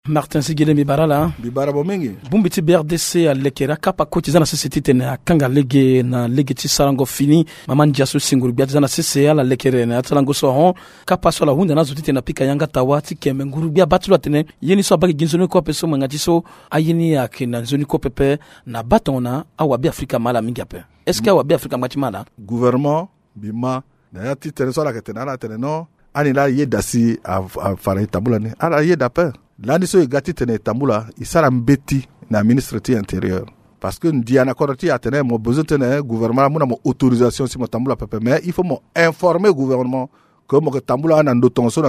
Martin Sigele Mibarala Bibara bomingi Bumbiti BRDC a lekera kapa kotiza na société tene akanga lege na lege ti sarango fini mama njaso singuru biatiza na CCA la lekere na atalango so hon kapa so la hunda na zotite na pika yanga tawati keme nguru bia batulu tene yeni so bagi ginzoni ko peso mangati so ayini akina nzoni ko pepe na batona awa bi Afrika mala mingi ape est-ce que awa bi Afrika mati mala gouvernement bima na yati tene so la ketena la tene no ani la yedasi a fara tabula ni ala yedape L'année so gati tene tambula isara mbeti na ministre ti intérieur parce que ndiana korati atene mo besoin tene gouvernement mo na mo autorisation si mo tambula pepe mais il faut mo informer gouvernement que mo tambula na ndotonso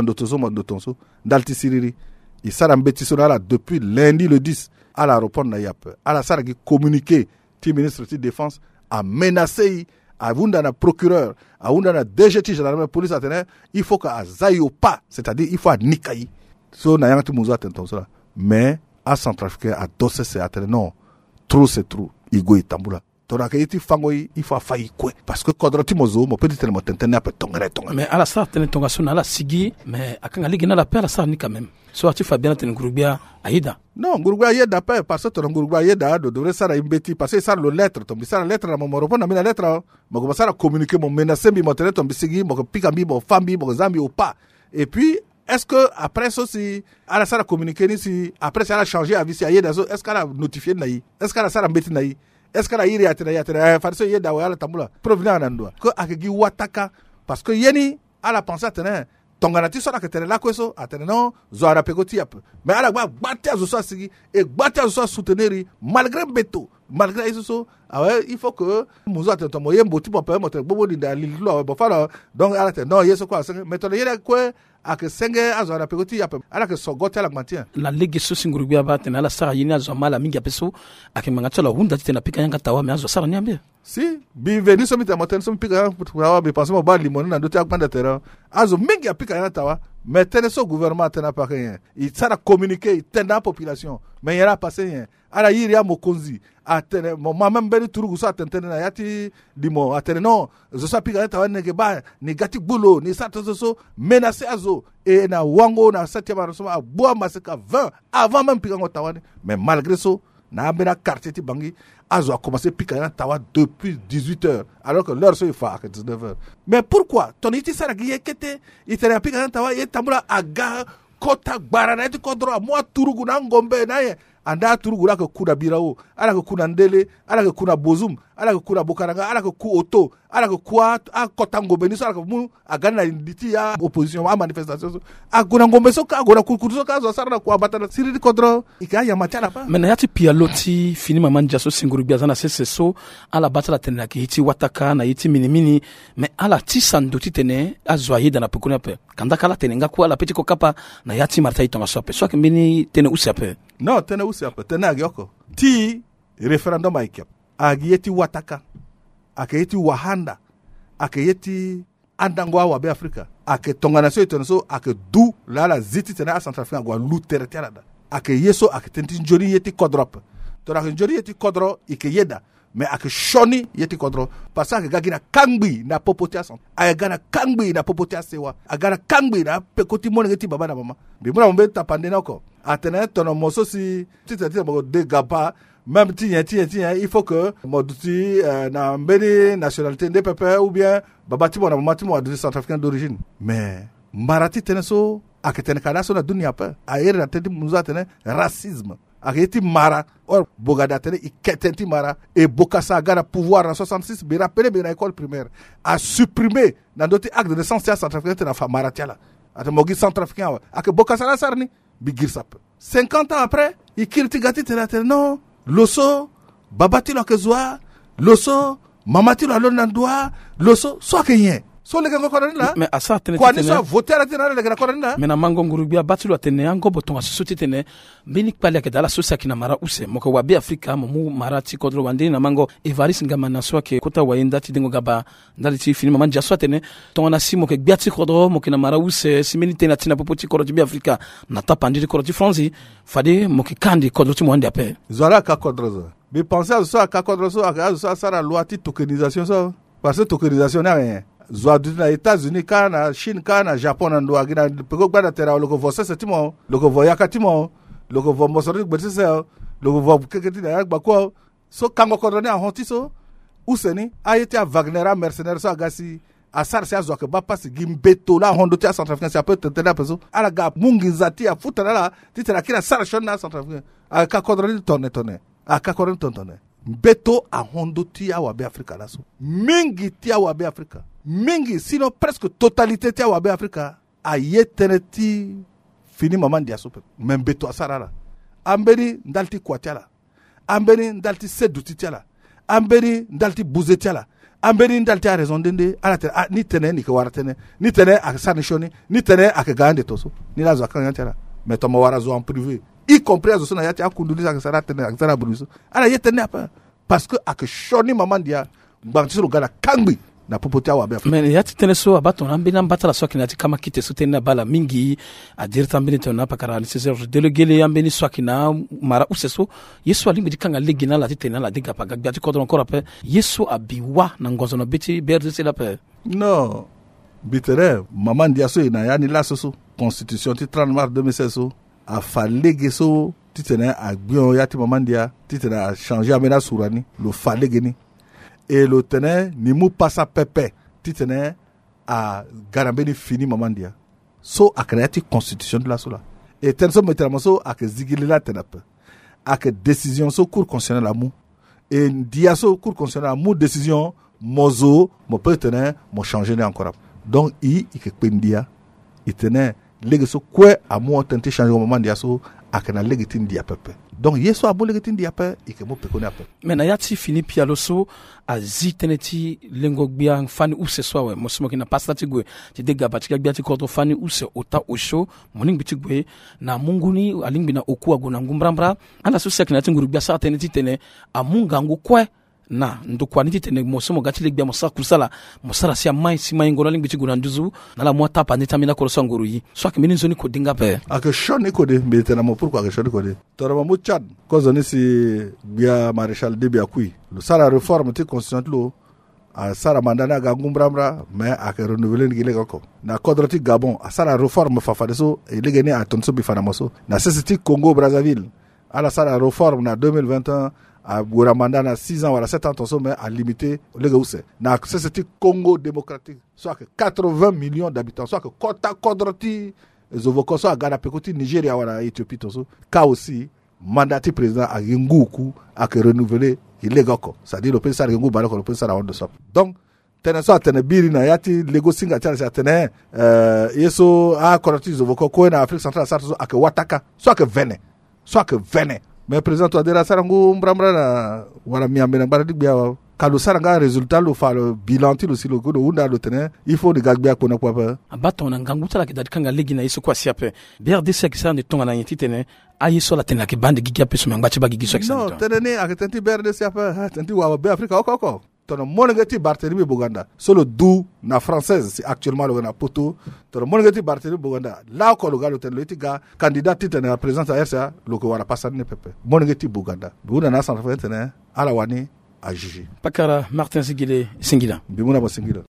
dalti siriri isara mbeti so là depuis lundi le 10 à l'aéroport na yap ala sara ki communiquer ti ministre ti défense a menacé a vunda na procureur a vunda na DGT gendarmerie police atene il faut que azayo pas c'est-à-dire il faut a nikai so na yanga tu muzo atento so mais a centrafricain a dosse c'est atene non trop c'est trop igo itambula tona ke iti fangoi il faut fayi kwe parce que kodroti mozo mo petit tellement tentene ape tongere mais ala sa tene tonga so na la sigi mais akanga ligi na la père sa ni quand même so ati Fabien tene grubia aida non grubia aida pas parce que ton grubia aida do devrait ça imbeti parce que ça le lettre tombi ça la lettre na mo répondre na lettre mo ko ça communiquer mo menacer bi mo tele tombi sigi mo ko pika bi mo fambi mo zambi ou pas et puis est-ce que après ça si ala ça a communiqué ni si après ça a changé avis si aida est-ce qu'elle a notifié naï est-ce qu'elle a ça embêté naï est-ce qu'elle a iri atena farso yeda wa ala tambula provenant nandwa ko akegi wataka parce que yeni ala penser atena tonganati so la ketene la kweso atena non zo ara pekoti yap mais ala gba batia zo so sigi et batia zo soutenir malgré beto malgré isso il faut que muzo atena mo yembo ti mo pe mo te bobo di da lilo bo fala donc ala te non yeso kwa mais to yeda kwe ake senge azo ara pekoti yap ala ke so gote ala matin la ligue so singuru bia batena ala sara yini azo mala mingi apeso ake mangatola hunda tena pika yanga tawa mais azo sara niambia si bienvenue so mita moten so pika wa be penser mo ba limon na dote akpanda terrain azo mingi apika yanga tawa mais tene so gouvernement tena pa rien il sara communiquer tena population mais yara passer rien ala yiri ya mokonzi atene mo mama mbeni turugu so atene na yati limo atene non zo so pika tawa nege ba ni gati bulo ni sa so menacer azo et na wango na 7e arrondissement a boa maseka 20 avant même pika tawa mais malgré ça na bena quartier ti bangi azo a commencé pika tawa depuis 18h alors que l'heure so il fa à 19h mais pourquoi ton iti sara gi yekete itera pika tawa yetambula aga kota barana ti kodro mo turugu na ngombe na ye anda turugu la ko kuna birao ala ko kuna ndele ala ko kuna bozum ala ko kuna bokaranga ala ko ku oto ala ko kwa a kota ngombe ni so ala ko mu agana nditi ya opposition a manifestation a gona ngombe so ka gona kukudu so ka zo sarana kwa batana siri kodro ikaya matala pa mena yati pia loti fini mama njaso singuru bia zana sese so ala batala tena ki hiti wataka na hiti minimini mais ala ti sandoti tene azwaye dana pekuna pe kanda kala tene ngakwa la petit ko kapa na yati martai tonga sope so ke mini tene usape non tene usape tene agioko ti referendum aikep agiyeti wataka akayeti wahanda akayeti andangwa wa be Afrika ake tongana so itono ake du la ziti tena Centrafrique gwa lu territoire da ake yeso ake tenti njori yeti kodrop to ake njori yeti kodro ike yeda mais ake shoni yeti kodro parce que gagina kangbi na popotia son agana kangbi na popotia sewa agana kangbi na pekoti monengeti baba na mama bi muna mbe tapande nako atena tono moso si titati mo de gaba même tiens, il faut que Modouti na mbeni nationalité de peuple ou bien babati mo na mamati mo de centrafricain d'origine mais marati teneso aketene kana so na dunia pa ayer na tedi muza tene racisme aketi mara or bogada tene iketenti mara et bokasa gara pouvoir en 66 be rappelé be na école primaire a supprimé na doti acte de naissance centrafricain na fa marati la atamogi centrafricain ak bokasa la sarni bigir sap 50 ans après il critique tene non loso babati lo kezwa loso mamati lo alonandwa loso so kenye so le gango korona mais asa tene kwa ni so voter la tene le gango korona mais na mango ngurubia batilo tene ango botonga société tene bini pale ke dala sosa kina mara use moko wa be Afrika mu marati kodro wande na mango evaris ngama na so ke kota waenda ti dengo gaba ndali ti fini mama jaswa tene tongana simo ke biati kodro mo kina mara use simeni tena tina popoti kodro ti be Afrika na tapandi kodro ti France fade mo ke kandi kodro ti mo ande ape zora ka kodro zo bi penser à ça ka kodro so aka so sara loi ti tokenisation so parce que tokenisation na rien zo na États-Unis kana Chine kana Japon ndo agina pego gbada tera loko vosa setimo loko voyaka timo loko vo mosori gbetse se loko vo keketi na gbako so kango kodone a honti so useni ayeti a Wagner a mercenaire so agasi a sarsi a zoke ba pasi gimbeto la hondo ti a Centrafricain si a peut tenter la peso ala ga mungi zati a futana la titera kila sarshon na Centrafricain a ka kodone tonne a ka kodone tonne beto a hondo ti a wabe Afrika la so mingi ti a wabe Afrika mingi sinon presque totalité ti a wabe Afrika a yetene ti fini maman dia so même beto a sarala ambeni ndalti kwatiala ambeni ndalti seduti tiala ambeni ndalti buzetiala ambeni ndalti a raison dende ala te ni tene ni ke waratene ni tene a sanishoni ni tene a ke gande toso ni la zo kan yantela mais to mawara zo en privé y compris azo na yati akunduli sa saratene a sara bruso ala yetene apa parce que a ke shoni maman dia banti so gala kangbi na popotia wa befa mais yati tene so abato na mbina mbatala so kinati kama kite so tene bala mingi a dirta mbini to na pakara ni César délégué le ambeni so kina mara useso yeso alimbi dikanga legina la tene la diga paga biati kodron encore après yeso abiwa na ngozo no beti berde la pe non bitere maman dia so ina yani la so constitution ti 30 mars 2016 so a falege so titene a gbion yati maman dia titene a changer amena surani lo falege ni et le tenait ni mou passa pepe titene a garambeni fini mamandia so a créé constitution de la sola et ten so mettra so a que zigili la tenape a que décision so cour constitutionnelle amu et dia so cour constitutionnelle amu décision mozo mo peut tenir mo changer encore donc i que pendia il tenait lege so quoi amu tenter changer mamandia so a que na lege tin dia pepe donc yeso a bolé tin diape et que mo pe connait après mais na yati fini pialo so a ziteneti lengo gbia fani use so we mo smo kina pastati gwe ti dega batika gbia ti koto fani use ota osho moning biti gwe na munguni alingbi na oku agona ngumbrambra ala so sekna ti nguru gbia sa teneti tene amunga ngukwe na ndukwa niti tene mosomo gati legbia mosa kusala mosara sia mai si mai ngoro lingbi ti guna nduzu na la mota pa nita mina koroso nguru yi so akimini nzoni ko dinga pe ake shoni ko de mbete na mo pourquoi ake shoni ko de torama mo Tchad ko zoni si bia maréchal Déby Akui le sara réforme ti constitution lo a sara mandana ga ngumbramra mais ake renouveler ngile ko na kodroti Gabon a sara réforme fafade so e legene a tonso bi fana moso na CCT Congo Brazzaville ala sara réforme na 2021 a Gouramanda na 6 ans wala 7 ans tonso mais a limité le gause na CCT Congo démocratique soit que 80 millions d'habitants soit que kota kodroti ezovoko so agara pekoti Nigeria wala Éthiopie tonso ka aussi mandati président a nguku a que renouveler ilégoko c'est-à-dire le pays ça ngu balako le pays ça on de sop donc tene so tene biri na yati lego singa tane sa tene yeso a kodroti ezovoko ko na Afrique centrale ça so a que wataka soit que vene mais président to adera sarangu mbramra na wala miambe na bara digbia kalu saranga résultat lo fa le bilan ti lo si lo go unda lo tene il faut de gagbia ko na kwa abato na nganguta la kidadi kanga legi na iso kwa siape BRDC akisa ndi tonga na yiti tene ayi so la tene la kibande gigia peso mangbachi ba gigi so akisa non tene ne akatenti BRDC apa tenti wa be Afrika oko tono monengeti Barthélemy Boganda solo du na française c'est actuellement le na poto tono monengeti Barthélemy Boganda là ko lo galo ten le tiga candidat titane à présidence à RCA lo ko wala passer ne pepe monengeti Boganda buna na Centrafrique tene ala wani a juger pakara Martin Singile Singila bimuna bo Singila